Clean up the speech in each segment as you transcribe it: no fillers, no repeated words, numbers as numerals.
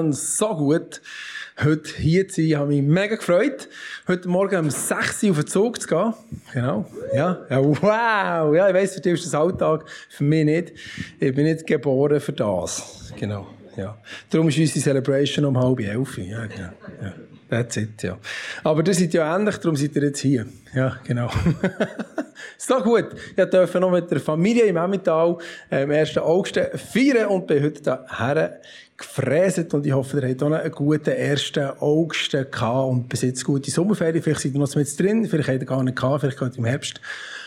schön, so gut, heute hier zu sein. Ich habe mich mega gefreut, heute Morgen um 6 Uhr auf den Zug zu gehen. Genau. Ja, wow. Ja, ich weiss, für dich ist das Alltag, für mich nicht. Ich bin nicht geboren für das. Genau. Ja. Darum ist unsere Celebration um 10:30. Ja, genau. Ja. That's it, ja. Aber ihr seid ja ähnlich, darum seid ihr jetzt hier. Ja, genau. Ist doch gut. Ich durfte noch mit der Familie im Emmental am 1. August feiern und bin heute hierher gefräset. Und ich hoffe, ihr habt auch einen guten 1. August gehabt und bis jetzt gute Sommerferien. Vielleicht seid ihr noch mit drin, vielleicht habt ihr gar nicht gehabt, vielleicht geht ihr im Herbst.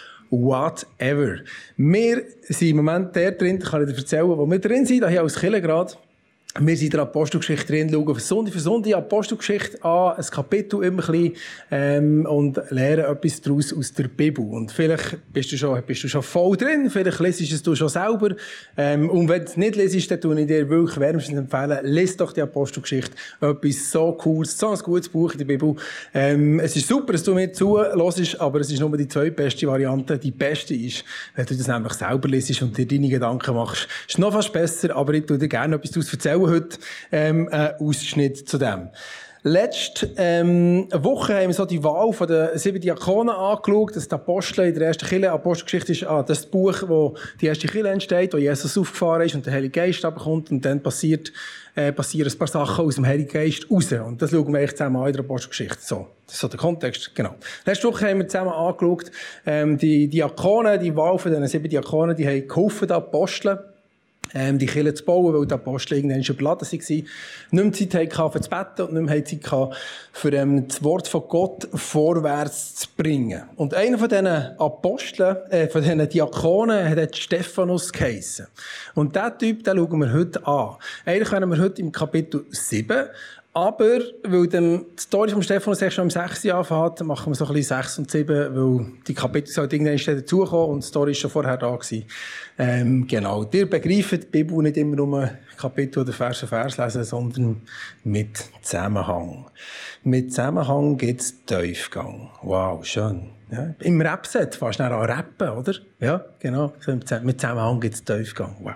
Whatever. Wir sind im Moment der drin, kann ich dir erzählen, wo wir drin sind, hier als Kirche gerade. Wir sind in der Apostelgeschichte drin, schauen für Sonntag Apostelgeschichte an, ein Kapitel immer ein bisschen, und lernen etwas daraus aus der Bibel. Und vielleicht bist du schon voll drin, vielleicht lesest du es schon selber. Und wenn du es nicht lesest, dann tue ich dir wirklich wärmstens empfehlen, lies doch die Apostelgeschichte. Etwas so Cooles, so ein gutes Buch in der Bibel. Es ist super, dass du mir zuhörst, aber es ist nur die zweitbeste Variante. Die beste ist, wenn du das nämlich selber lesest und dir deine Gedanken machst. Ist noch fast besser, aber ich tue dir gerne etwas daraus erzählen heute, einen Ausschnitt zu dem. Letzte Woche haben wir so die Wahl von den 7 Diakonen angeschaut, dass die Apostel in der ersten Kirche, Apostelgeschichte ist, das ist das Buch, wo die erste Kirche entsteht, wo Jesus aufgefahren ist und der Heilige Geist abkommt und dann passieren ein paar Sachen aus dem Heiligen Geist raus. Und das schauen wir eigentlich zusammen an in der Apostelgeschichte. So, das ist so der Kontext, genau. Letzte Woche haben wir zusammen angeschaut, die Diakonen, die Wahl von den 7 Diakonen, die haben geholfen, die Apostel, die Kirche zu bauen, weil die Apostel irgendwann schon überladen waren. Nicht mehr Zeit hatten für das Betten und nicht mehr Zeit hatten, für das Wort von Gott vorwärts zu bringen. Und einer von diesen Aposteln, von diesen Diakonen, hat Stephanus geheissen. Und diesen Typ, den schauen wir heute an. Eigentlich wären wir heute im Kapitel 7. Aber, weil dann die Story von Stephanus schon im 6. Jahr anfängt, machen wir so ein bisschen 6 und 7, weil die Kapitel halt irgendwann dazukommen und die Story ist schon vorher da gewesen. Genau. Ihr begreift die Bibel nicht immer nur Kapitel oder Vers lesen, sondern mit Zusammenhang. Mit Zusammenhang gibt es Tiefgang. Wow, schön. Ja, im Rap-Set fast an rappen, oder? Ja, genau. Mit Zusammenhang gibt es Tiefgang. Wow.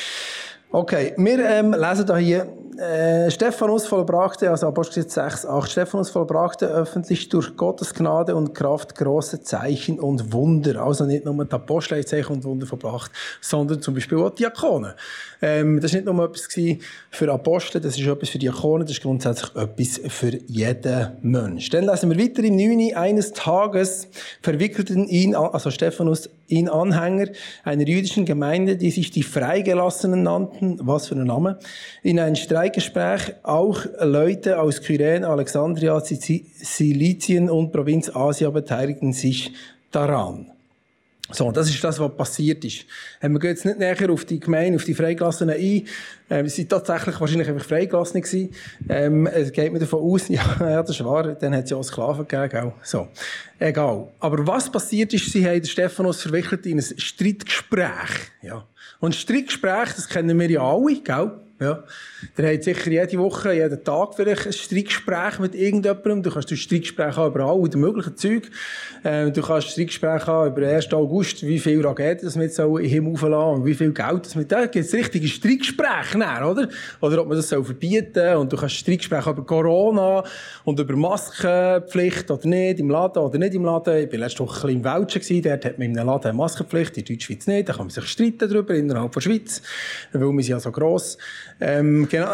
Okay, wir lesen da hier, Stephanus vollbrachte, also Apostelgeschichte 6,8, Stephanus vollbrachte öffentlich durch Gottes Gnade und Kraft große Zeichen und Wunder. Also nicht nur die Apostel haben Zeichen und Wunder vollbracht, sondern zum Beispiel auch die Diakonen. Das war nicht nur etwas für Apostel, das ist etwas für Diakonen, das ist grundsätzlich etwas für jeden Mensch. Dann lesen wir weiter im 9. Eines Tages verwickelten ihn, also Stephanus, ihn Anhänger einer jüdischen Gemeinde, die sich die Freigelassenen nannten, was für ein Name, in ein Streitgespräch. Auch Leute aus Kyrene, Alexandria, Silizien und Provinz Asia beteiligten sich daran. So, das ist das, was passiert ist. Wir gehen jetzt nicht näher auf die Gemeinde, auf die Freigelassenen ein. Sie sind tatsächlich wahrscheinlich einfach Freigelassene gewesen. Es geht mir davon aus, ja, das ist wahr, dann hat es ja auch Sklaven gegeben, gell? So. Egal. Aber was passiert ist, sie haben den Stephanus verwickelt in ein Streitgespräch. Ja. Und Streitgespräch, das kennen wir ja alle, gell? Ja. Der hat sicher jede Woche, jeden Tag vielleicht ein Streitgespräch mit irgendjemandem. Du kannst Streitgespräche haben über alle möglichen Zeug. Du kannst Streitgespräche haben über den 1. August, wie viel Raketen das wir jetzt in den Himmel auflassen und wie viel Geld das mit da gibt es richtige Streitgespräche, oder? Oder ob man das verbieten soll. Und du kannst Streitgespräche über Corona und über Maskenpflicht oder nicht, im Laden oder nicht im Laden. Ich war letzte Woche ein bisschen im Wäldchen, dort hat man in einem Laden eine Maskenpflicht, in der Deutschschweiz nicht. Da kann man sich streiten darüber innerhalb der Schweiz, weil wir sind ja so gross. Genau.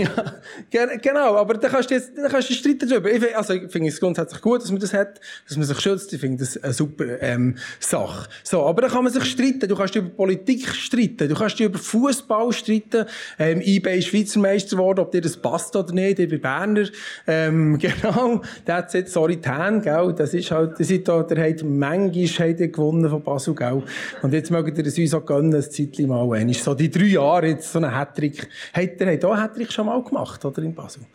Ja, genau, aber da kannst du streiten darüber. Ich finde es grundsätzlich gut, dass man das hat, dass man sich schützt. Ich finde das eine super Sache. So, aber da kann man sich streiten. Du kannst über Politik streiten. Du kannst über Fußball streiten. Ich bin Schweizer Meister geworden, ob dir das passt oder nicht. Ich bin Berner. Genau. That's it. Sorry, Tan, gell. Das ist halt, der hat manchmal gewonnen von Basel, gell. Und jetzt mögt ihr es uns auch gönnen, ein Zeitchen mal. Ist so die 3 Jahre jetzt so ein Hattrick. Hat auch einen Hattrick schon mal gemacht, oder, in Basel?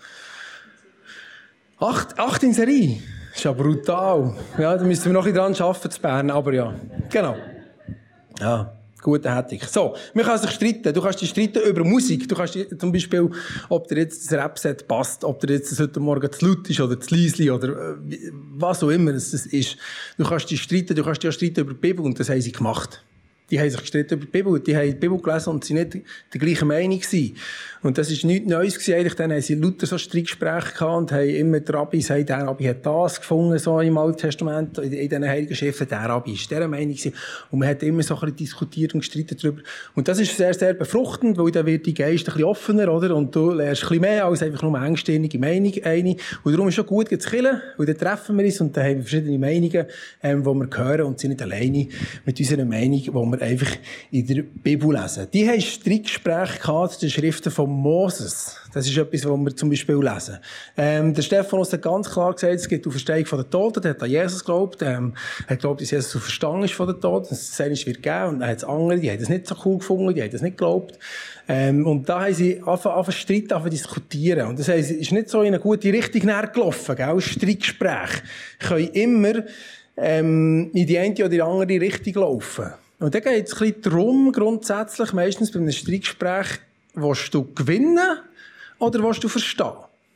8 in Serie. Das ist ja brutal. Ja, da müssen wir noch ein bisschen dran arbeiten zu Bern, aber ja. Genau. Ja, guter Hattrick. So, man kann sich streiten. Du kannst dich streiten über Musik. Du kannst zum Beispiel, ob dir jetzt das Rap-Set passt, ob dir jetzt das heute Morgen zu laut ist oder zu leise oder was auch immer es ist. Du kannst dich streiten. Du kannst dich auch streiten über die Bibel und das haben sie gemacht. Die haben sich gestritten über die Bibel, die haben die Bibel gelesen und sie nicht der gleichen Meinung gewesen. Und das ist nichts Neues gewesen, eigentlich. Dann haben sie lauter so Streitgespräche gehabt und haben immer die Rabbis, der Rabbi hat das gefunden, so im Alten Testament, in diesen Heiligen Schriften, der Rabbi ist dieser Meinung gewesen. Und man hat immer so ein bisschen diskutiert und gestritten darüber. Und das ist sehr, sehr befruchtend, weil dann wird die Geist ein bisschen offener, oder? Und du lernst ein bisschen mehr als einfach nur eine engstirnige Meinung eine. Und darum ist es schon gut, zu killen, weil dann treffen wir uns und dann haben wir verschiedene Meinungen, die wir hören und sind nicht alleine mit unserer Meinung, die wir einfach in der Bibel lesen. Die haben Streitgespräche gehabt zu den Schriften von Moses. Das ist etwas, was wir zum Beispiel lesen. Der Stephanus hat ganz klar gesagt, es gibt die Auferstehung von den Toten. Er hat an Jesus geglaubt. Er hat geglaubt, dass Jesus auferstanden ist von den Toten. Dass es eines wird geben. Und dann hat es andere, die haben das nicht so cool gefunden, die haben das nicht geglaubt. Und da haben sie angefangen Streit, diskutieren. Und das heisst, es ist nicht so in eine gute Richtung gelaufen, gell? Streitgespräche können immer in die eine oder die andere Richtung laufen. Und dann geht es ein bisschen darum, grundsätzlich, meistens bei einem Streitgespräch, willst du gewinnen oder willst du verstehen?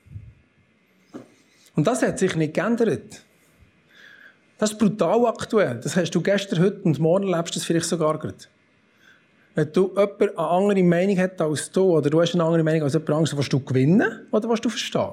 Und das hat sich nicht geändert. Das ist brutal aktuell. Das hast du gestern, heute und morgen erlebst du das vielleicht sogar gerade. Wenn du jemand eine andere Meinung hat als du, oder du hast eine andere Meinung als jemand anderes, willst du gewinnen oder willst du verstehen?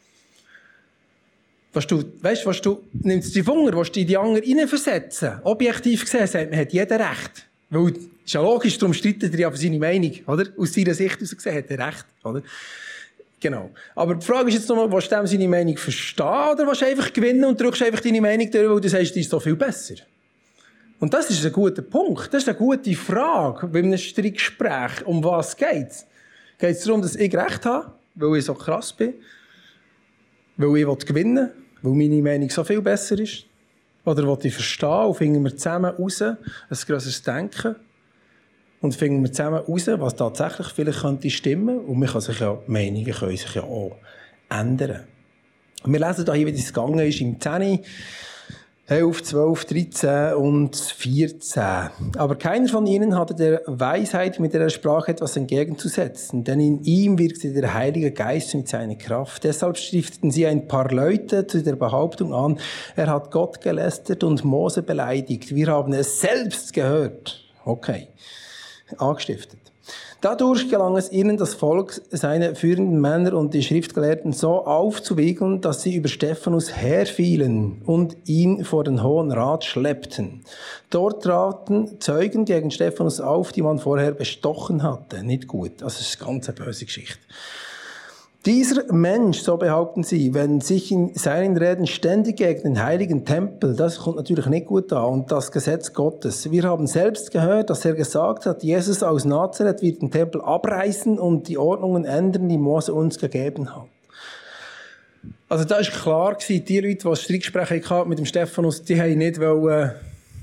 Nimmst du die Finger, willst du in die andere hineinversetzen? Objektiv gesehen sagt man, hat jeder Recht. Weil, ist ja logisch, darum streitet er ja für seine Meinung, oder? Aus seiner Sicht aus gesehen hat er Recht, oder? Genau. Aber die Frage ist jetzt nochmal, willst du dem seine Meinung verstehen, oder willst du einfach gewinnen und drückst einfach deine Meinung durch, weil du sagst, die ist doch viel besser? Und das ist ein guter Punkt. Das ist eine gute Frage bei einem Streitgespräch. Um was geht's? Geht es darum, dass ich Recht habe, weil ich so krass bin? Weil ich gewinnen will? Weil meine Meinung so viel besser ist? Oder will ich verstehen und finden wir zusammen raus, ein grösseres Denken? Und finden wir zusammen raus, was tatsächlich vielleicht könnte stimmen. Und man kann sich ja, Meinungen können sich ja auch ändern. Und wir lesen hier, wie das gegangen ist, im 10, 11, 12, 13 und 14. Aber keiner von ihnen hatte der Weisheit, mit der er sprach, etwas entgegenzusetzen. Denn in ihm wirkte der Heilige Geist mit seiner Kraft. Deshalb stifteten sie ein paar Leute zu der Behauptung an, er hat Gott gelästert und Mose beleidigt. Wir haben es selbst gehört. Okay. Angestiftet. Dadurch gelang es ihnen, das Volk, seine führenden Männer und die Schriftgelehrten so aufzuwiegeln, dass sie über Stephanus herfielen und ihn vor den Hohen Rat schleppten. Dort traten Zeugen gegen Stephanus auf, die man vorher bestochen hatte. Nicht gut. Das ist eine ganz böse Geschichte. Dieser Mensch, so behaupten sie, wenn sich in seinen Reden ständig gegen den heiligen Tempel, das kommt natürlich nicht gut an, und das Gesetz Gottes. Wir haben selbst gehört, dass er gesagt hat, Jesus aus Nazareth wird den Tempel abreißen und die Ordnungen ändern, die Mose uns gegeben hat. Also da ist klar gewesen, die Leute, die Streitgespräche hatten mit dem Stephanus, die haben nicht wollen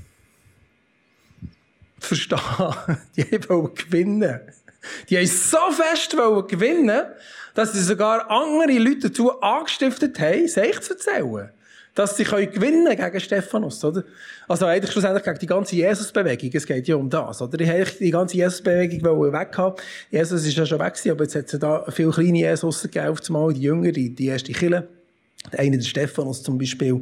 verstehen, die wollen gewinnen. Die haben so fest gewinnen, dass sie sogar andere Leute dazu angestiftet haben, sich zu erzählen. Dass sie gewinnen können gegen Stephanus, oder? Also eigentlich schlussendlich gegen die ganze Jesus-Bewegung. Es geht ja um das, oder? Ich wollte die ganze Jesus-Bewegung weghaben. Jesus ist ja schon weg gewesen, aber jetzt hat es da viele kleine Jesus gegeben, auf einmal, die Jünger, die erste Kirche. Einer der Stephanus zum Beispiel.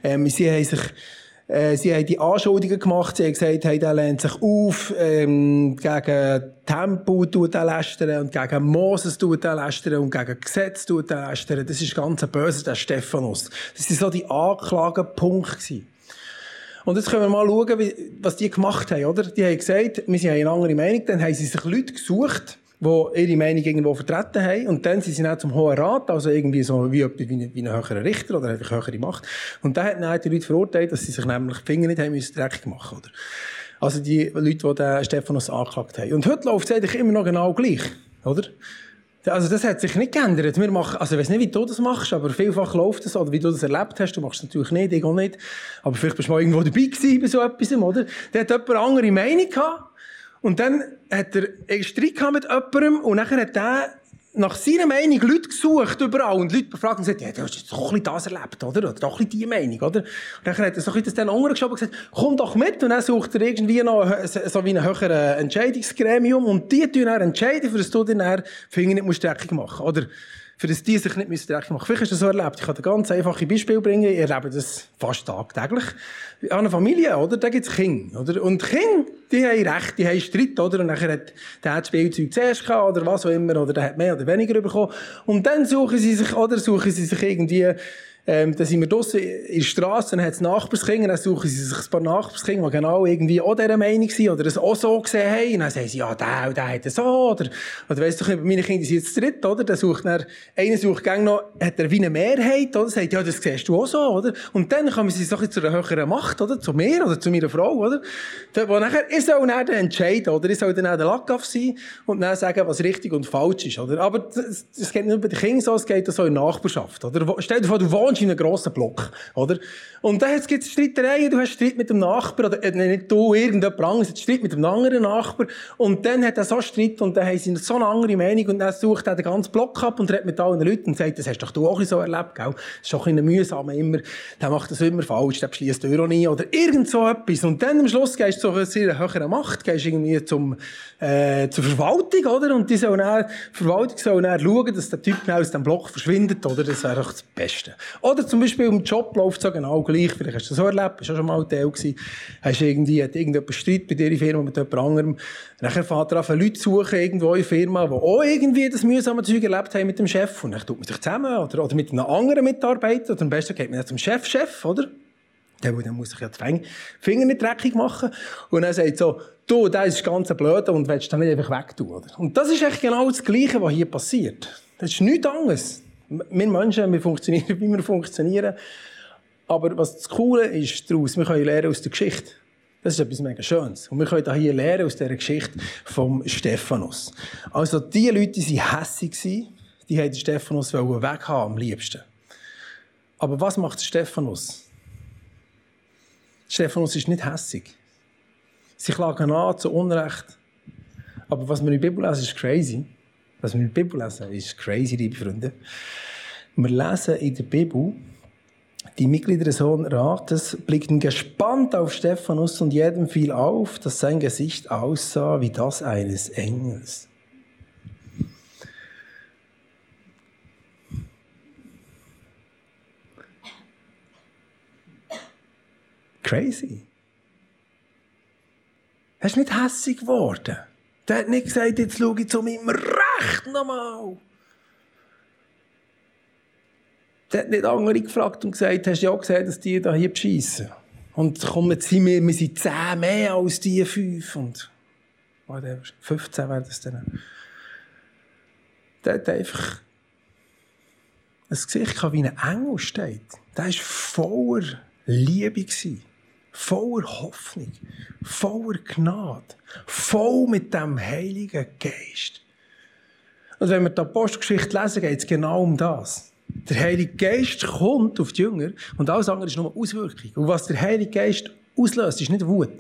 Sie haben die Anschuldigungen gemacht, sie haben gesagt, hey, der lehnt sich auf, gegen Tempel tut er lästern und gegen Moses tut er lästern und gegen Gesetz tut er lästern. Das ist ganz böse, der Stephanus. Das waren so die Anklagepunkte. Und jetzt können wir mal schauen, was die gemacht haben, oder? Die haben gesagt, wir haben eine andere Meinung, dann haben sie sich Leute gesucht, die ihre Meinung irgendwo vertreten haben. Und dann sind sie dann zum Hohen Rat, also irgendwie so wie ein höherer Richter oder einfach höhere Macht. Und dann hat dann die Leute verurteilt, dass sie sich nämlich die Finger nicht haben müssen dreckig machen, oder? Also die Leute, die den Stephanus angeklagt haben. Und heute läuft es eigentlich immer noch genau gleich, oder? Also das hat sich nicht geändert. Wir machen, also ich weiss nicht, wie du das machst, aber vielfach läuft es, oder wie du das erlebt hast. Du machst es natürlich nicht, ich auch nicht. Aber vielleicht bist du mal irgendwo dabei gewesen bei so etwas, oder? Da hat jemand eine andere Meinung gehabt. Und dann hat er einen Streit gehabt mit jemandem und dann hat er nach seiner Meinung Leute gesucht überall und Leute befragt und gesagt, ja, du hast jetzt doch ein bisschen das erlebt, oder? Oder doch ein bisschen die Meinung, oder? Und dann hat er so ein bisschen das dann untergeschoben und gesagt, komm doch mit. Und dann sucht er irgendwie noch so wie ein höheres Entscheidungsgremium und die tun dann entscheiden, für das du dann Finger nicht dreckig machen musst, oder? für das die sich nicht dreckig machen. Vielleicht hast du das so erlebt. Ich kann dir ganz einfache Beispiele bringen. Ich erlebe das fast tagtäglich. An einer Familie, oder? Da gibt es Kinder, oder? Und Kinder, die haben Recht, die haben Streit, oder? Und nachher hat der das Spielzeug zuerst gehabt, oder was auch immer, oder der hat mehr oder weniger bekommen. Und dann suchen sie sich irgendwie, dann sind wir draussen in der Straße, dann hat es Nachbarskinder, dann suchen sie sich ein paar Nachbarskinder, die genau irgendwie auch dieser Meinung sind, oder es auch so gesehen haben. Und dann sagen sie, ja, der hat es so, oder weißt du, meine Kinder sind jetzt dritt, oder? Einer sucht gerne noch, hat er wie eine Mehrheit, oder? Sagt, ja, das siehst du auch so, oder? Und dann kommen sie so zu einer höheren Macht, oder? Zu mir, oder zu meiner Frau, oder? Wo nachher, ich soll dann entscheiden, oder? Ich soll dann der Lackaff sein und dann sagen, was richtig und falsch ist, oder? Aber es geht nicht bei den Kindern so, es geht auch so in der Nachbarschaft, oder? Stell dir vor, du wohnst in einem grossen Block, oder? Und dann gibt es Streitereien, du hast Streit mit dem Nachbar, oder nicht du, irgendjemand anderes, hat Streit mit dem anderen Nachbar, und dann hat er so Streit, und dann haben sie so eine andere Meinung, und dann sucht er den ganzen Block ab und redet mit allen Leuten und sagt, das hast doch du auch so erlebt, gell? Das ist doch ein mühsam immer, der macht das immer falsch, der beschliesst die Euro nie, oder irgend so etwas. Und dann am Schluss gehst du zu einer sehr höheren Macht, gehst irgendwie zur Verwaltung, oder? Und die Verwaltung soll dann schauen, dass der Typ aus dem Block verschwindet, oder? Das wäre doch das Beste. Oder zum Beispiel im Job läuft es so genau gleich. Vielleicht hast du das so erlebt, bist auch schon mal Teil gewesen. Hat irgendjemand Streit bei dir in der Firma mit jemand anderem. Nachher fährt er an, Leute suchen irgendwo in der Firma, die auch irgendwie das mühsame Zeug erlebt haben mit dem Chef. Und dann tut man sich zusammen, oder mit einem anderen Mitarbeiter. Oder am besten geht man dann zum Chef, oder? Dann muss sich ja die Finger nicht dreckig machen. Und dann sagt so, du, der ist ganz blöd und willst dann nicht einfach wegtun, oder? Und das ist echt genau das Gleiche, was hier passiert. Das ist nichts anderes. Wir Menschen, wir funktionieren, wie wir funktionieren. Aber was das Coole ist daraus, wir können lernen aus der Geschichte. Das ist etwas mega Schönes. Und wir können hier lernen aus dieser Geschichte vom Stephanus. Also, die Leute waren hässig, die wollten Stephanus weghaben am liebsten. Aber was macht Stephanus? Stephanus ist nicht hässig. Sie klagen an zu Unrecht. Aber was wir in der Bibel lesen, ist crazy. Was wir in der Bibel lesen, ist crazy, liebe Freunde. Wir lesen in der Bibel, die Mitglieder des Hohen Rates blickten gespannt auf Stephanus und jedem fiel auf, dass sein Gesicht aussah wie das eines Engels. Crazy. Er ist nicht hässig geworden. Der hat nicht gesagt, jetzt schaue ich zu meinem Recht nochmal. Der hat nicht andere gefragt und gesagt, hast du ja gesehen, dass die da hier beschissen. Und komm, jetzt sind wir sind 10 mehr als die 5. Und whatever, 15 wäre das dann. Der hat einfach ein Gesicht gehabt, wie ein Engel steht. Der war voller Liebe, voller Hoffnung, voller Gnade, voll mit dem Heiligen Geist. Und wenn wir die Apostelgeschichte lesen, geht es genau um das. Der Heilige Geist kommt auf die Jünger und alles andere ist nur Auswirkung. Und was der Heilige Geist auslöst, ist nicht Wut.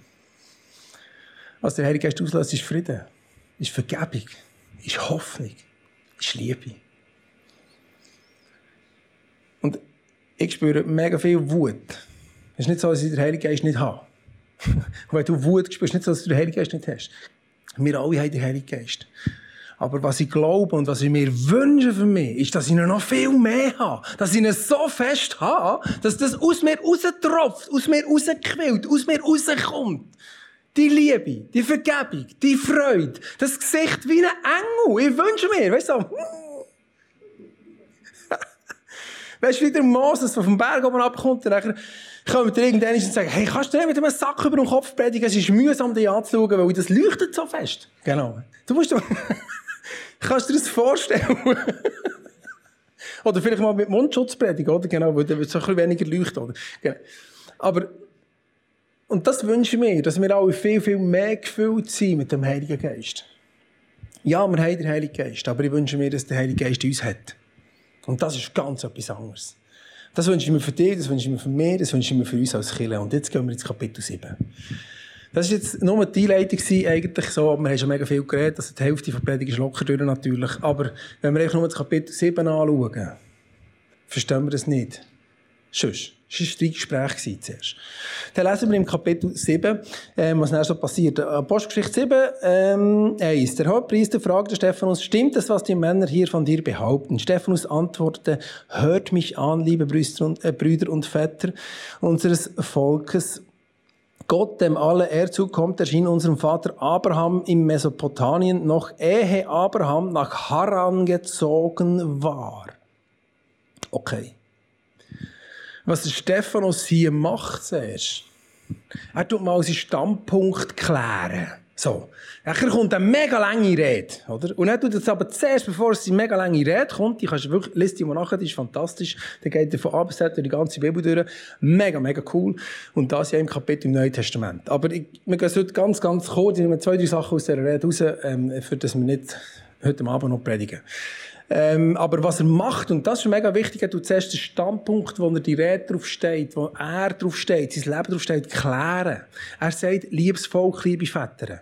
Was der Heilige Geist auslöst, ist Frieden, ist Vergebung, ist Hoffnung, ist Liebe. Und ich spüre mega viel Wut. Es ist nicht so, dass ich den Heiligen Geist nicht habe. Und wenn du Wut spürst, ist nicht so, dass du den Heiligen Geist nicht hast. Wir alle haben den Heiligen Geist. Aber was ich glaube und was ich mir wünsche für mich, ist, dass ich ihn noch viel mehr habe. Dass ich ihn so fest habe, dass das aus mir raustropft, aus mir rausquillt, aus mir rauskommt. Die Liebe, die Vergebung, die Freude, das Gesicht wie ein Engel. Ich wünsche mir, weißt du, weißt du, wie der Moses, der vom Berg oben abkommt, und dann kommt irgendwann und sagt, hey, kannst du nicht mit einem Sack über den Kopf predigen? Es ist mühsam, dich anzuschauen, weil das leuchtet so fest. Genau. Kannst du dir das vorstellen? Oder vielleicht mal mit Mundschutz predigen, oder? Genau, weil dann wird es ein bisschen weniger leuchten, oder? Genau. Aber, und das wünsche ich mir, dass wir alle viel, viel mehr gefüllt sind mit dem Heiligen Geist. Ja, wir haben den Heiligen Geist, aber ich wünsche mir, dass der Heilige Geist uns hat. Und das ist ganz etwas anderes. Das wünsche ich mir für dich, das wünsche ich mir für mich, das wünsche ich mir für uns als Kirche. Und jetzt gehen wir ins Kapitel 7. Das war jetzt nur die Einleitung, eigentlich so. Wir haben schon mega viel geredet, also die Hälfte der Predigt ist locker durch, natürlich. Aber wenn wir nur das Kapitel 7 anschauen, verstehen wir das nicht. Sonst. Das war ein Streitgespräch zuerst. Dann lesen wir im Kapitel 7, was dann so passiert. Apostelgeschichte 7, 1. Der Hohepriester fragte Stephanus, stimmt es, was die Männer hier von dir behaupten? Stephanus antwortete, hört mich an, liebe Brüder und Väter unseres Volkes. Gott, dem alle Ehre zukommt, erschien unserem Vater Abraham in Mesopotamien, noch ehe Abraham nach Haran gezogen war. Okay. Was der Stephanus hier macht, siehst er tut mal seinen Standpunkt klären. So. Dann kommt eine mega lange Rede, oder? Und dann tut es aber zuerst, bevor es eine mega lange Rede kommt, die kannst du wirklich, liest die mal nachher, die ist fantastisch. Dann geht er von A bis Z durch die ganze Bibel durch. Mega, mega cool. Und das ja im Kapitel im Neuen Testament. Aber wir gehen heute ganz, ganz kurz, ich nehme 2, 3 Sachen aus dieser Rede raus, für das wir nicht heute Abend noch predigen. Aber was er macht, und das ist mega wichtig, er tut zuerst den Standpunkt, wo er die Rede drauf steht, wo er drauf steht, sein Leben drauf steht, klären. Er sagt, liebes Volk, liebe Väter.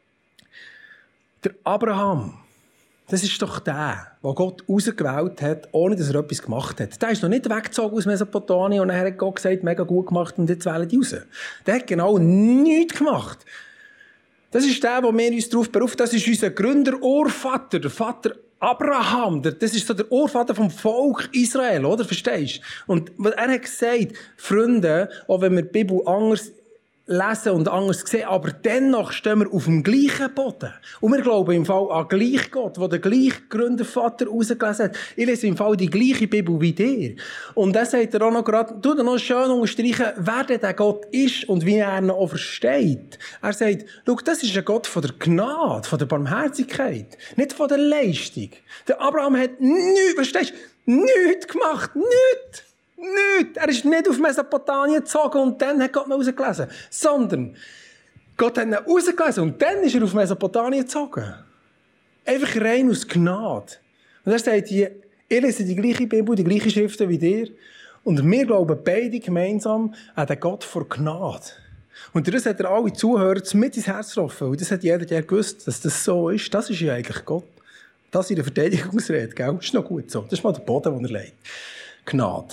Der Abraham, das ist doch der, den Gott ausgewählt hat, ohne dass er etwas gemacht hat. Der ist noch nicht weggezogen aus Mesopotamien und dann hat Gott gesagt, mega gut gemacht und jetzt wählen die raus. Der hat genau nichts gemacht. Das ist der, wo wir uns darauf berufen. Das ist unser Gründer-Urvater, der Vater Abraham. Das ist so der Urvater vom Volk Israel, oder? Verstehst du? Und er hat gesagt, Freunde, auch wenn wir die Bibel anders lesen und anders sehen, aber dennoch stehen wir auf dem gleichen Boden. Und wir glauben im Fall an gleich Gott, der den gleichen Gründervater rausgelesen hat. Ich lese im Fall die gleiche Bibel wie dir. Und dann sagt er auch noch gerade, tu dir noch schön unterstreichen, wer denn der Gott ist und wie er ihn auch versteht. Er sagt, schau, das ist ein Gott von der Gnade, von der Barmherzigkeit, nicht von der Leistung. Der Abraham hat nichts, verstehst du, nichts gemacht, nichts. Nicht. Er ist nicht auf Mesopotamien gezogen und dann hat Gott ihn rausgelesen. Sondern Gott hat ihn rausgelesen und dann ist er auf Mesopotamien gezogen. Einfach rein aus Gnade. Und er sagt hier, ihr lese die gleiche Bibel, die gleiche Schriften wie dir. Und wir glauben beide gemeinsam an den Gott vor Gnade. Und das hat er alle Zuhörer mit ins Herz getroffen. Und das hat jeder, der gewusst, dass das so ist. Das ist ja eigentlich Gott. Das ist in der Verteidigungsrede, gell? Das ist noch gut so. Das ist mal der Boden, den er legt. Gnade.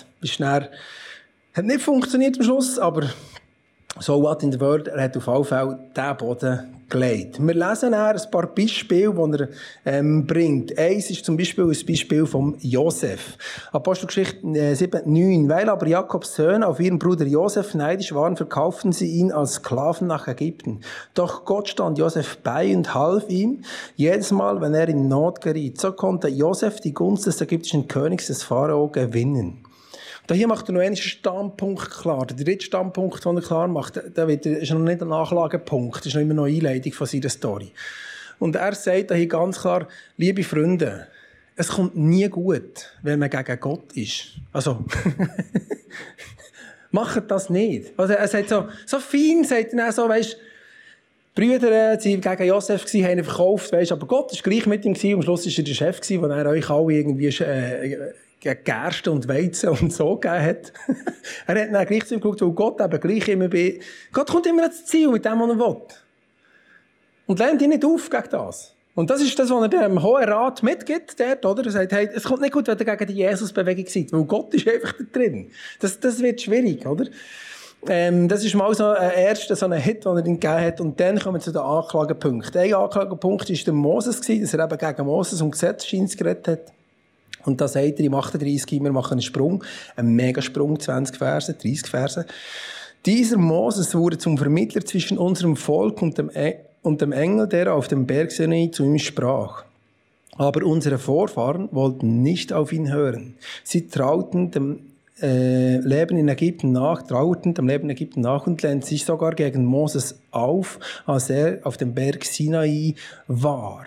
Hat nicht funktioniert am Schluss, aber so what in the world, er hat auf jeden Fall diesen Boden gelegt. Wir lesen dann ein paar Beispiele, die er bringt. Eins ist zum Beispiel ein Beispiel von Josef. Apostelgeschichte 7,9. Weil aber Jakobs Söhne auf ihren Bruder Josef neidisch waren, verkauften sie ihn als Sklaven nach Ägypten. Doch Gott stand Josef bei und half ihm jedes Mal, wenn er in Not geriet. So konnte Josef die Gunst des ägyptischen Königs, des Pharao, gewinnen. Da hier macht er noch einen Standpunkt klar. Der dritte Standpunkt, den er klar macht, ist noch nicht ein Nachlagepunkt. Das ist noch immer noch eine Einleitung von seiner Story. Und er sagt da hier ganz klar, liebe Freunde, es kommt nie gut, wenn man gegen Gott ist. Also, macht das nicht. Also, er sagt so fein, sagt er so, weisst, Brüder, die gegen Josef waren, haben ihn verkauft, weisst, aber Gott war gleich mit ihm gewesen. Am Schluss war er der Chef gewesen, der euch alle irgendwie, Gerste und Weizen und so gegeben hat. Er hat dann gleich zu ihm geschaut, weil Gott eben gleich immer bei... Gott kommt immer ans Ziel mit dem, was er will. Und lehnt ihn nicht auf gegen das. Und das ist das, was er dem Hohen Rat mitgibt, dort, oder? Er sagt, hey, es kommt nicht gut, wenn ihr gegen die Jesus-Bewegung seid, weil Gott ist einfach da drin. Das wird schwierig, oder? Das ist mal so ein erster, so ein Hit, den er ihm gegeben hat. Und dann kommen wir zu den Anklagepunkten. Ein Anklagepunkt war der Moses, dass er eben gegen Moses und Gesetzesdienst geredet hat. Und da sagt er im 38, wir machen einen Sprung, einen Megasprung, 20 Verse, 30 Verse. Dieser Moses wurde zum Vermittler zwischen unserem Volk und dem Engel, der auf dem Berg Sinai zu ihm sprach. Aber unsere Vorfahren wollten nicht auf ihn hören. Sie trauten dem Leben in Ägypten nach, trauerten dem Leben in Ägypten nach und lehnten sich sogar gegen Moses auf, als er auf dem Berg Sinai war.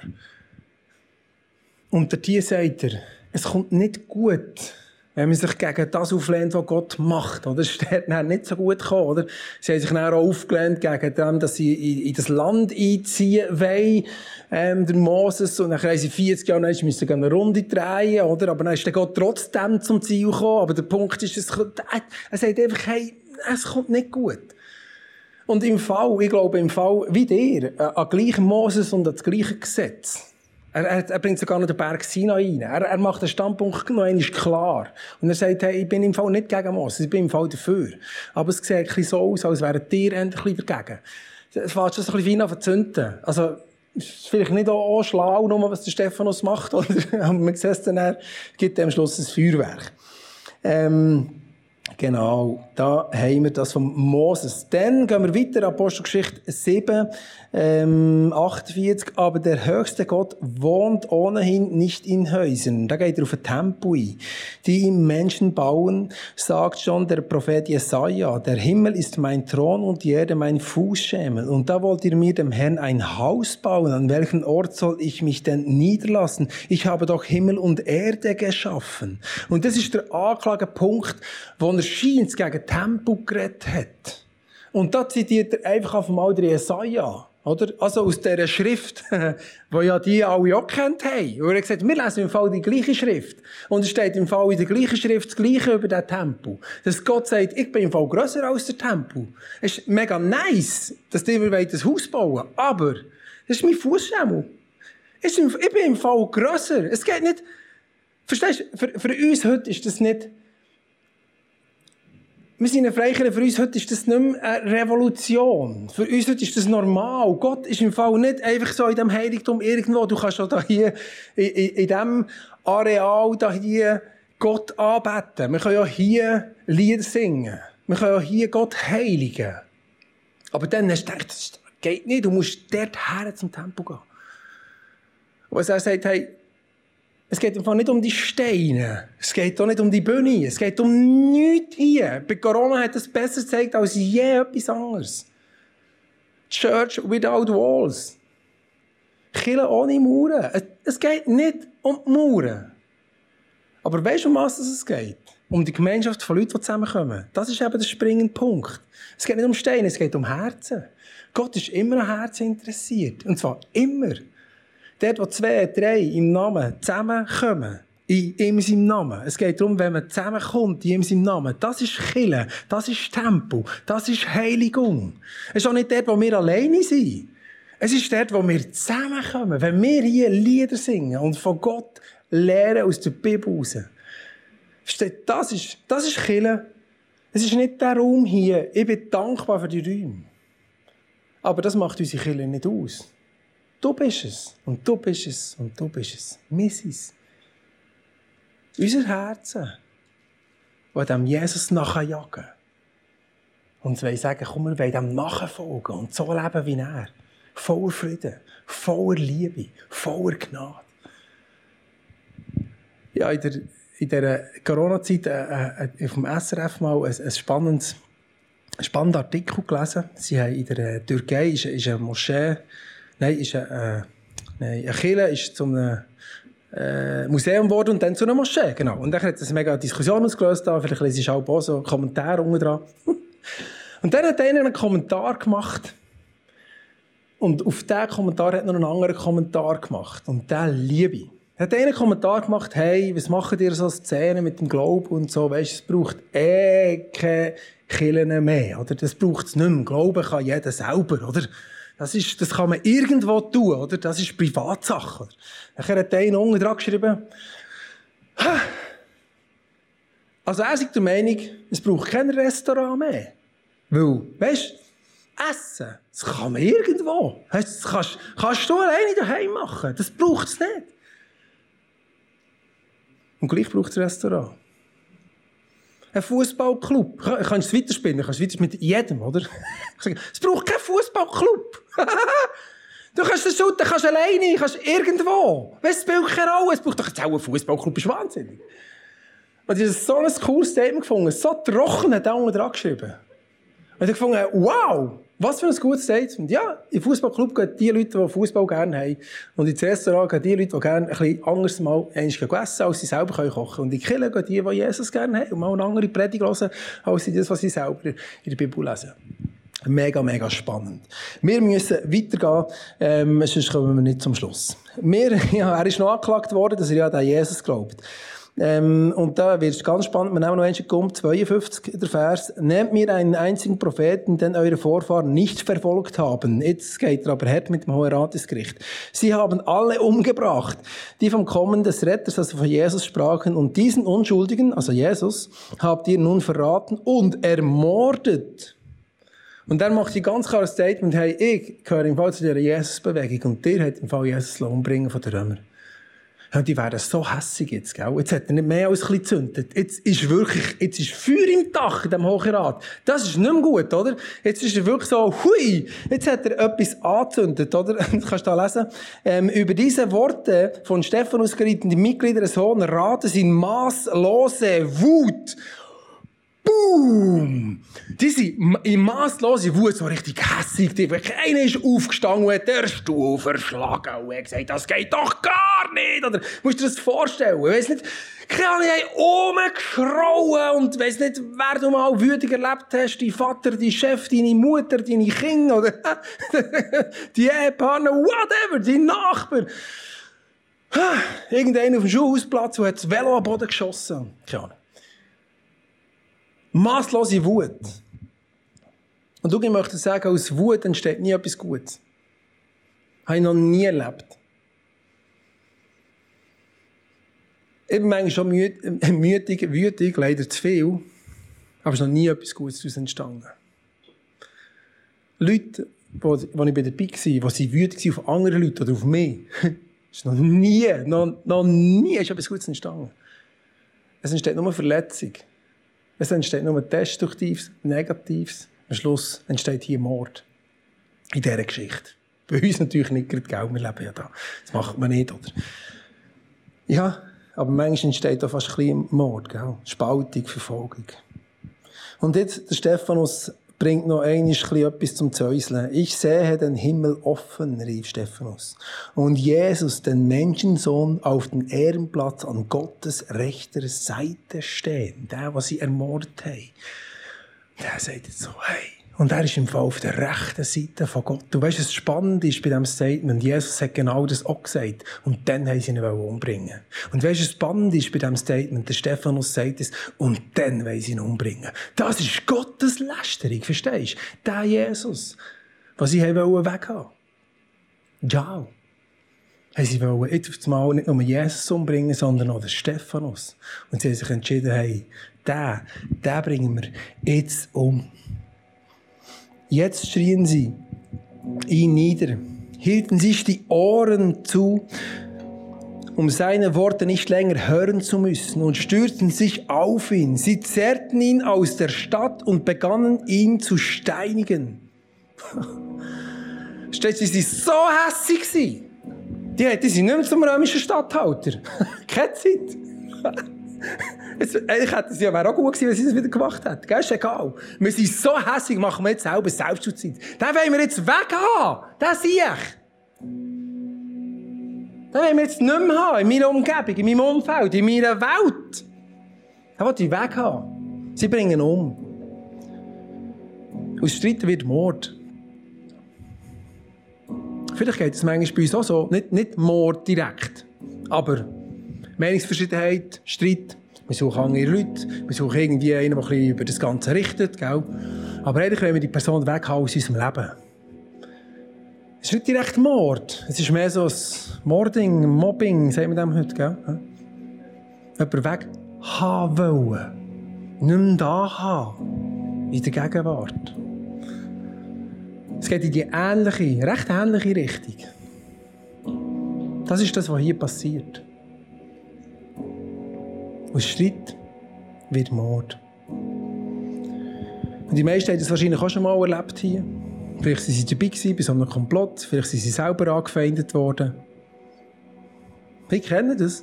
Und hier sagt er, es kommt nicht gut, wenn man sich gegen das auflehnt, was Gott macht. Oder? Es ist dann nicht so gut gekommen. Oder? Sie haben sich dann auch aufgelehnt gegen dem, dass sie in das Land einziehen wollen, der Moses. Und dann haben sie 40 Jahre müssen eine Runde drehen. Oder? Aber dann ist Gott trotzdem zum Ziel gekommen. Aber der Punkt ist, er sagt einfach, hey, es kommt nicht gut. Und ich glaube im Fall wie dir, an gleichem Moses und an das gleiche Gesetz. Er bringt sogar noch den Berg Sinai rein. Er macht den Standpunkt noch einmal klar. Und er sagt, hey, ich bin im Fall nicht gegen Mose, ich bin im Fall dafür. Aber es sieht ein bisschen so aus, als wären die endlich dagegen. Es fängt schon so ein bisschen an zu zünden. Also, es ist vielleicht nicht auch schlau, nur was der Stephanus macht, oder? Aber man sieht es dann, er gibt am Schluss ein Feuerwerk. Genau, da haben wir das von Moses. Dann gehen wir weiter, Apostelgeschichte 7, 48. Aber der höchste Gott wohnt ohnehin nicht in Häusern. Da geht er auf ein Tempel ein. Die ihm Menschen bauen, sagt schon der Prophet Jesaja. Der Himmel ist mein Thron und die Erde mein Fußschemel. Und da wollt ihr mir dem Herrn ein Haus bauen. An welchen Ort soll ich mich denn niederlassen? Ich habe doch Himmel und Erde geschaffen. Und das ist der Anklagepunkt, wo er scheint gegen Tempel geredet hat. Und da zitiert er einfach auf einmal der Jesaja, oder? Also aus dieser Schrift, die ja die alle auch kennt haben. Und er hat gesagt, wir lesen im Fall die gleiche Schrift. Und es steht im Fall in der gleichen Schrift das Gleiche über den Tempel. Dass Gott sagt, ich bin im Fall grösser als der Tempel. Es ist mega nice, dass die mir ein Haus bauen. Aber, das ist mein Fußschemel. Ich bin im Fall grösser. Es geht nicht, verstehst du, für uns heute ist das nicht, wir sind eine Freikirche, für uns heute ist das nicht mehr eine Revolution. Für uns heute ist das normal. Gott ist im Fall nicht einfach so in diesem Heiligtum irgendwo. Du kannst auch da hier, in diesem Areal da hier Gott anbeten. Wir können ja hier Lieder singen. Wir können ja hier Gott heiligen. Aber dann hast du gedacht, das geht nicht. Du musst dort her zum Tempel gehen. Und er sagt, hey, es geht einfach nicht um die Steine. Es geht auch nicht um die Bühne. Es geht um nichts hier. Bei Corona hat es besser gezeigt als je etwas anderes. Church without walls. Kirche ohne Mauern. Es geht nicht um die Mauern. Aber weißt du, um was es geht? Um die Gemeinschaft von Leuten, die zusammenkommen. Das ist eben der springende Punkt. Es geht nicht um Steine, es geht um Herzen. Gott ist immer an Herzen interessiert. Und zwar immer. Dort, wo 2, 3 im Namen zusammenkommen, in ihm seinem Namen. Es geht darum, wenn man zusammenkommt in ihm seinem Namen. Das ist Kirche, das ist Tempel, das ist Heiligung. Es ist auch nicht dort, wo wir alleine sind. Es ist dort, wo wir zusammenkommen. Wenn wir hier Lieder singen und von Gott lernen aus der Bibel raus. Versteht? Das ist Kirche. Es ist nicht der Raum hier. Ich bin dankbar für die Räume. Aber das macht unsere Kirche nicht aus. Du bist es. Und du bist es. Und du bist es. Wir sind es. Unser Herzen, die dem Jesus nachjagen. Und wir sagen, komm, wir wollen dem nachfolgen und so leben wie er. Voller Frieden, voller Liebe, voller Gnade. Ja, in dieser Corona-Zeit auf dem SRF mal ein spannender Artikel gelesen. Sie haben in der Türkei ist eine Moschee. Nein, eine Kirche ist zu einem Museum geworden und dann zu einer Moschee. Genau. Und dann hat es eine mega Diskussion ausgelöst. Vielleicht lese ich auch so einen Kommentar unten dran. Und dann hat einer einen Kommentar gemacht. Und auf diesen Kommentar hat noch einen anderen Kommentar gemacht. Und den liebe ich. Er hat einen Kommentar gemacht, hey, was machen ihr so Szenen mit dem Glauben und so, weisst, es braucht keine Kirchen mehr, oder? Das braucht es nicht mehr. Glauben kann jeder selber, oder? Das kann man irgendwo tun, oder? Das ist Privatsache. Dann hat einer unten dran geschrieben, also er sagt der Meinung, es braucht kein Restaurant mehr. Weil, weisst, Essen, das kann man irgendwo. Das kannst du alleine daheim machen. Das braucht es nicht. Und gleich braucht es ein Restaurant. Ein Fußballclub. Kannst du es weiterspielen? Kannst du es mit jedem, oder? Es braucht keinen Fußballclub. Du kannst das shooten, kannst alleine, kannst irgendwo. Es spielt keine Rolle. Es braucht doch jetzt auch einen Fußballclub. Das ist wahnsinnig. Und ich habe so ein cooles Statement gefunden. So trocken hat er unten dran geschrieben. Und ich gefunden, wow, was für ein gutes Statement. Ja, im Fußballclub gehen die Leute, die Fußball gerne haben. Und ins Restaurant gehen die Leute, die gerne ein bisschen anders mal essen, als sie selber kochen können. Und in die Kirche gehen die Jesus gerne haben und mal eine andere Predigt hören, als sie das, was sie selber in der Bibel lesen. Mega, mega spannend. Wir müssen weitergehen, sonst kommen wir nicht zum Schluss. Er ist noch angeklagt worden, dass er ja an Jesus glaubt. Und da wird es ganz spannend, wir nehmen noch einmal um 52, der Vers. Nehmt mir einen einzigen Propheten, den eure Vorfahren nicht verfolgt haben. Jetzt geht er aber hart mit dem Hohen Rat ins Gericht. Sie haben alle umgebracht, die vom Kommen des Retters, also von Jesus, sprachen. Und diesen Unschuldigen, also Jesus, habt ihr nun verraten und ermordet. Und dann macht sie ganz klar ein Statement, hey, ich gehöre im Fall zu dieser Jesus-Bewegung und dir hat im Fall Jesus umbringen von den Römern. Und die werden so hässig jetzt, gell? Jetzt hat er nicht mehr als ein bisschen gezündet. Jetzt ist Feuer im Dach in diesem Hohen Rat. Das ist nicht mehr gut, oder? Jetzt ist er wirklich so, hui! Jetzt hat er etwas angezündet, oder? Das kannst du da lesen. Über diese Worte von Stephanus gerieten die Mitglieder des Hohen Rates in maßlose Wut. Boom! Die sind in masslose Wut so richtig hässig. Einer ist aufgestanden und hat den Stuhl verschlagen und hat gesagt, das geht doch gar nicht. Oder musst du dir das vorstellen? Ich weiss nicht, keine Ahnung, die haben rumgeschrauen und weiss nicht, wer du mal wütig erlebt hast, dein Vater, dein Chef, deine Mutter, deine Kinder oder die Ehepartner, whatever, dein Nachbar. Irgendeiner auf dem Schulhausplatz und hat das Velo am Boden geschossen. Keine Ahnung. Masslose Wut. Und ich möchte sagen, aus Wut entsteht nie etwas Gutes. Habe ich noch nie erlebt. Ich bin manchmal schon wütig, leider zu viel, aber es ist noch nie etwas Gutes daraus entstanden. Leute, wo ich dabei war, die wütig waren auf andere Leute oder auf mich, ist noch nie ist etwas Gutes entstanden. Es entsteht nur Verletzung. Es entsteht nur Destruktives, Negatives. Am Schluss entsteht hier Mord. In dieser Geschichte. Bei uns natürlich nicht gerade, wir leben ja da. Das macht man nicht, oder? Ja, aber manchmal entsteht da fast ein bisschen Mord, gell? Spaltung, Verfolgung. Und jetzt, der Stephanus bringt noch etwas zum Zäuseln. Ich sehe den Himmel offen, rief Stephanus. Und Jesus, den Menschensohn, auf dem Ehrenplatz an Gottes rechter Seite stehen. Der, was sie ermordet haben. Der sagt jetzt so, hey. Und er ist im Fall auf der rechten Seite von Gott. Du weißt, was spannend ist bei diesem Statement. Jesus hat genau das auch gesagt. Und dann haben sie ihn umbringen. Und weißt du, was spannend ist bei diesem Statement? Der Stephanus sagt es, und dann wollen sie ihn umbringen. Das ist Gottes Lästerung, verstehst du? Der Jesus, was sie weghaben wollten. Ja. Sie wollen jetzt mal nicht nur Jesus umbringen, sondern auch den Stephanus. Und sie haben sich entschieden, hey, den bringen wir jetzt um. Jetzt schrien sie ihn nieder, hielten sich die Ohren zu, um seine Worte nicht länger hören zu müssen, und stürzten sich auf ihn. Sie zerrten ihn aus der Stadt und begannen ihn zu steinigen. Steht, sie so hässig. Die sind nicht mehr zum römischen Statthalter. Keine Zeit. Eigentlich hätte es ja auch gut gewesen, wenn sie das wieder gemacht hätten. Ist egal. Wir sind so hässig, machen wir jetzt selber Selbstjustiz. Den wollen wir jetzt weghaben. Den sehe ich. Den wollen wir jetzt nicht mehr haben. In meiner Umgebung, in meinem Umfeld, in meiner Welt. Den will ich weghaben. Sie bringen um. Aus Streiten wird Mord. Vielleicht geht es manchmal bei uns auch so. Nicht Mord direkt. Aber Meinungsverschiedenheit, Streit. Wir suchen andere Leute. Wir suchen irgendwie einen, der ein bisschen über das Ganze richtet. Gell? Aber eigentlich wollen wir die Person weghaben aus unserem Leben. Es ist nicht direkt Mord. Es ist mehr so ein Mording, Mobbing, sagen wir dem heute. Gell? Jemanden weghaben wollen. Nicht mehr da haben. In der Gegenwart. Es geht in die recht ähnliche Richtung. Das ist das, was hier passiert. Aus Streit wird Mord. Und die meisten haben das wahrscheinlich auch schon mal erlebt hier. Vielleicht waren sie dabei bei so einem Komplott. Vielleicht sind sie selber angefeindet worden. Ich kenne das.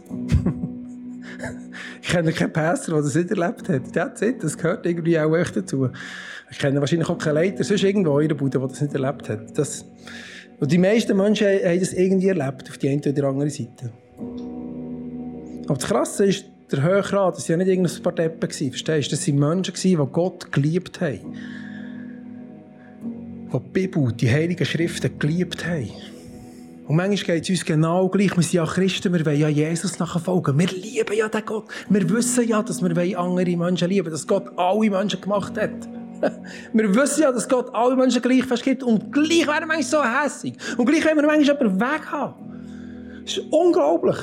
Ich kenne keinen Pastor, der das nicht erlebt hat. Das gehört irgendwie auch echt dazu. Ich kenne wahrscheinlich auch keinen Leiter, sonst irgendwo in der Bude, der das nicht erlebt hat. Und die meisten Menschen haben das irgendwie erlebt, auf die eine oder andere Seite. Aber das Krasse ist, der Hohe Rat, das waren ja nicht irgendein paar Deppen, verstehst du? Das waren Menschen, die Gott geliebt haben. Die die Bibel, die Heiligen Schriften geliebt haben. Und manchmal geht es uns genau gleich. Wir sind ja Christen, wir wollen ja Jesus nachfolgen. Wir lieben ja den Gott. Wir wissen ja, dass wir andere Menschen lieben, dass Gott alle Menschen gemacht hat. Wir wissen ja, dass Gott alle Menschen gleich fest gibt. Und gleich werden wir manchmal so hässig. Und gleich wollen wir manchmal jemanden weghaben. Das ist unglaublich.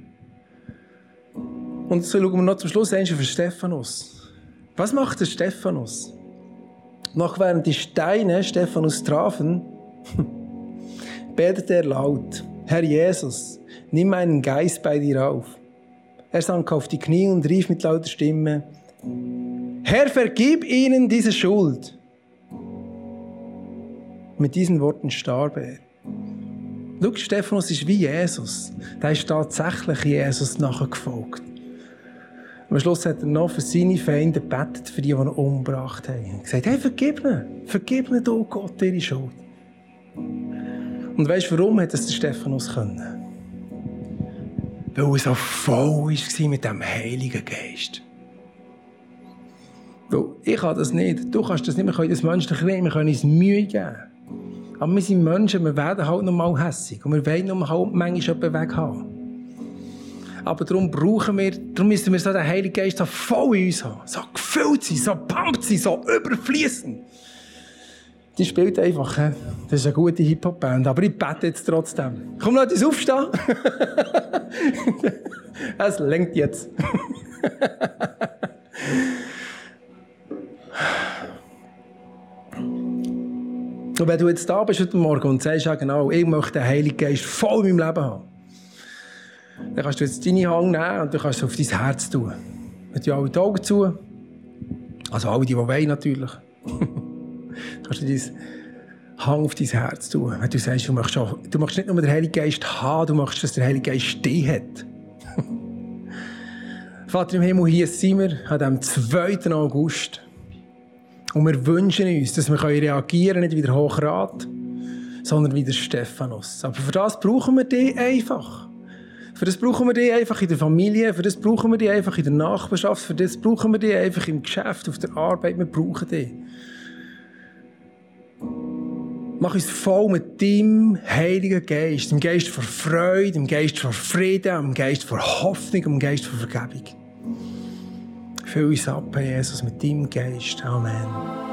Und so schauen wir noch zum Schluss auf Stephanus. Was macht der Stephanus? Noch während die Steine Stephanus trafen, betete er laut: Herr Jesus, nimm meinen Geist bei dir auf. Er sank auf die Knie und rief mit lauter Stimme: Herr, vergib ihnen diese Schuld. Mit diesen Worten starb er. Schau, Stephanus ist wie Jesus. Der ist tatsächlich Jesus nachgefolgt. Am Schluss hat er noch für seine Feinde gebetet, für die ihn umgebracht haben. Er hat gesagt: Hey, vergib ihnen, du Gott, ihre Schuld. Und weißt du, warum hat das der Stephanus können? Weil er so voll war mit dem Heiligen Geist. Weil ich kann das nicht. Du kannst das nicht. Wir können das menschlich nicht. Wir können uns Mühe geben. Aber wir sind Menschen, wir werden halt noch mal hässig. Und wir wollen noch mal halt manchmal jemanden weghaben. Aber darum müssen wir so den Heiligen Geist so voll in uns haben. So gefüllt sein, so gepumpt sein, so überfließen. Die spielt einfach. Das ist eine gute Hip-Hop-Band. Aber ich bete jetzt trotzdem. Komm, lass uns aufstehen. Es lenkt jetzt. Und wenn du jetzt da bist heute Morgen und sagst, ja genau, ich möchte den Heiligen Geist voll in meinem Leben haben, dann kannst du jetzt deine Hand nehmen und du kannst es auf dein Herz tun. Mit alle die Augen zu. Also alle, die wollen natürlich. Kannst du deine Hand auf dein Herz tun. Wenn du sagst, du möchtest nicht nur den Heiligen Geist haben, du möchtest, dass der Heilige Geist dich hat. Vater im Himmel, hier sind wir an dem 2. August. Und wir wünschen uns, dass wir reagieren können, nicht wie der Hochrat, sondern wie der Stephanus. Aber für das brauchen wir dich einfach. Für das brauchen wir dich einfach in der Familie, für das brauchen wir dich einfach in der Nachbarschaft, für das brauchen wir dich einfach im Geschäft, auf der Arbeit. Wir brauchen dich. Mach uns voll mit deinem Heiligen Geist, dem Geist von Freude, dem Geist von Frieden, dem Geist von Hoffnung, dem Geist von Vergebung. Füll uns ab, Jesus, mit deinem Geist. Amen.